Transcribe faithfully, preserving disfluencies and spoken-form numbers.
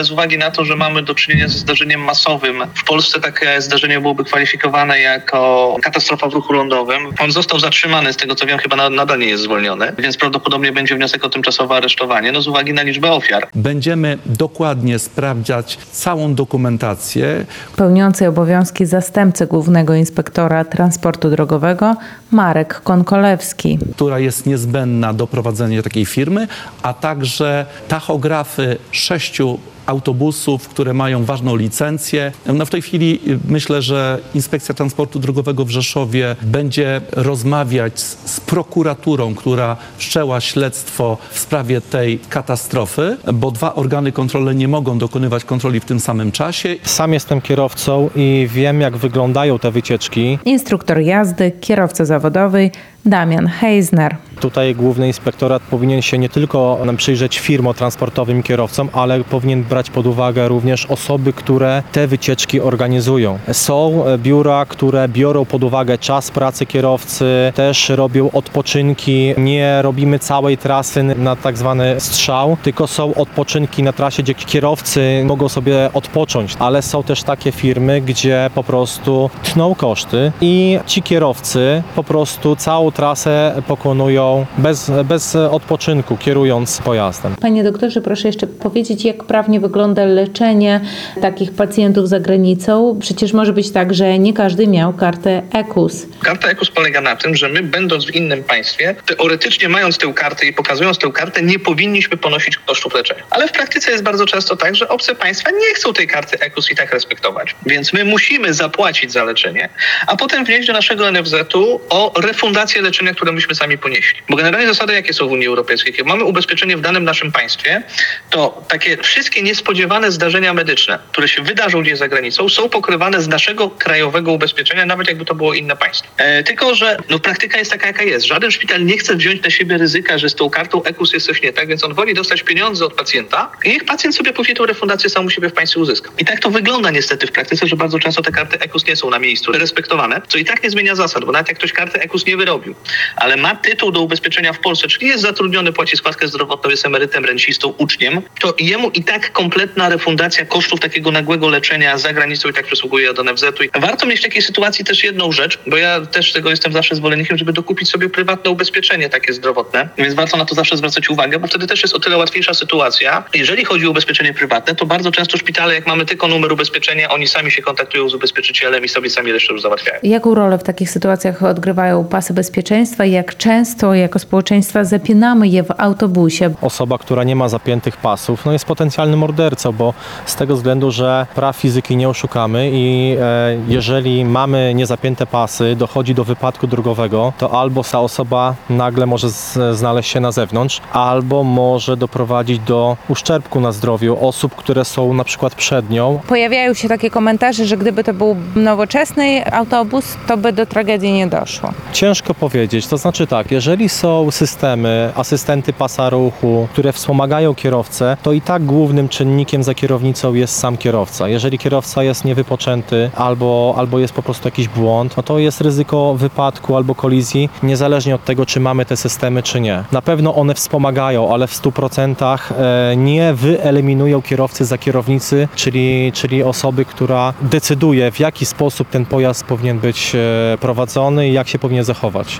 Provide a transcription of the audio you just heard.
Z uwagi na to, że mamy do czynienia ze zdarzeniem masowym, w Polsce takie zdarzenie byłoby kwalifikowane jako katastrofa w ruchu lądowym. On został zatrzymany, z tego co wiem, chyba nadal nie jest zwolniony, więc prawdopodobnie będzie wniosek o tymczasowe aresztowanie, no z uwagi na liczbę ofiar. Będziemy dokładnie sprawdzać całą dokumentację. Pełniący obowiązki zastępcy głównego inspektora transportu drogowego Marek Konkolewski, która jest niezbędna do prowadzenia takiej firmy, a także tachografy sześciu autobusów, które mają ważną licencję. No w tej chwili myślę, że Inspekcja Transportu Drogowego w Rzeszowie będzie rozmawiać z, z prokuraturą, która wszczęła śledztwo w sprawie tej katastrofy, bo dwa organy kontrolne nie mogą dokonywać kontroli w tym samym czasie. Sam jestem kierowcą i wiem, jak wyglądają te wycieczki. Instruktor jazdy, kierowca zawodowy Damian Heisner. Tutaj Główny Inspektorat powinien się nie tylko przyjrzeć firmom transportowym i kierowcom, ale powinien brać pod uwagę również osoby, które te wycieczki organizują. Są biura, które biorą pod uwagę czas pracy kierowcy, też robią odpoczynki. Nie robimy całej trasy na tak zwany strzał, tylko są odpoczynki na trasie, gdzie kierowcy mogą sobie odpocząć, ale są też takie firmy, gdzie po prostu tną koszty i ci kierowcy po prostu całą trasę pokonują bez, bez odpoczynku, kierując pojazdem. Panie doktorze, proszę jeszcze powiedzieć, jak prawnie wygląda leczenie takich pacjentów za granicą. Przecież może być tak, że nie każdy miał kartę E K U S. Karta E K U S polega na tym, że my, będąc w innym państwie, teoretycznie mając tę kartę i pokazując tę kartę, nie powinniśmy ponosić kosztów leczenia. Ale w praktyce jest bardzo często tak, że obce państwa nie chcą tej karty E K U S i tak respektować. Więc my musimy zapłacić za leczenie, a potem wnieść do naszego N F Z-u o refundację leczenia, które myśmy sami ponieśli. Bo generalnie zasady jakie są w Unii Europejskiej? Jak mamy ubezpieczenie w danym naszym państwie, to takie wszystkie niespodziewane zdarzenia medyczne, które się wydarzą gdzieś za granicą, są pokrywane z naszego krajowego ubezpieczenia, nawet jakby to było inne państwo. E, tylko, że no, praktyka jest taka, jaka jest. Żaden szpital nie chce wziąć na siebie ryzyka, że z tą kartą E K U S jest coś nie tak, więc on woli dostać pieniądze od pacjenta i niech pacjent sobie później tę refundację sam u siebie w państwie uzyska. I tak to wygląda niestety w praktyce, że bardzo często te karty E K U S nie są na miejscu respektowane, co i tak nie zmienia zasad, bo nawet jak ktoś kartę E K U S nie wyrobił, ale ma tytuł do ubezpieczenia w Polsce, czyli jest zatrudniony, płaci składkę zdrowotną, jest emerytem, rencistą, uczniem, to jemu i tak kompletna refundacja kosztów takiego nagłego leczenia za granicą i tak przysługuje do N F Z-u. I warto mieć w takiej sytuacji też jedną rzecz, bo ja też tego jestem zawsze zwolennikiem, żeby dokupić sobie prywatne ubezpieczenie takie zdrowotne, więc warto na to zawsze zwracać uwagę, bo wtedy też jest o tyle łatwiejsza sytuacja. Jeżeli chodzi o ubezpieczenie prywatne, to bardzo często szpitale, jak mamy tylko numer ubezpieczenia, oni sami się kontaktują z ubezpieczycielem i sobie sami resztę już załatwiają. Jaką rolę w takich sytuacjach odgrywają pasy bezpieczeństwa i jak często jako społeczeństwa zapinamy je w autobusie? Osoba, która nie ma zapiętych pasów, no jest potencjalnym mordercą, bo z tego względu, że praw fizyki nie oszukamy i e, jeżeli mamy niezapięte pasy, dochodzi do wypadku drogowego, to albo ta osoba nagle może z, znaleźć się na zewnątrz, albo może doprowadzić do uszczerbku na zdrowiu osób, które są na przykład przed nią. Pojawiają się takie komentarze, że gdyby to był nowoczesny autobus, to by do tragedii nie doszło. Ciężko powiedzieć, to znaczy tak, jeżeli są systemy, asystenty pasa ruchu, które wspomagają kierowcę, to i tak głównym czynnikiem za kierownicą jest sam kierowca. Jeżeli kierowca jest niewypoczęty albo, albo jest po prostu jakiś błąd, no to jest ryzyko wypadku albo kolizji, niezależnie od tego, czy mamy te systemy, czy nie. Na pewno one wspomagają, ale w stu procentach nie wyeliminują kierowcy za kierownicy, czyli, czyli osoby, która decyduje, w jaki sposób ten pojazd powinien być prowadzony i jak się powinien zachować.